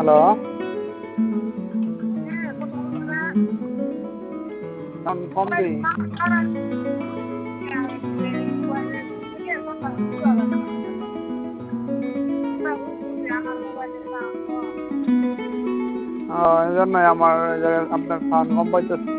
Hello, কম দিই। এই জন্যই আমার আপনার সাউন্ড কম পাইতেছে।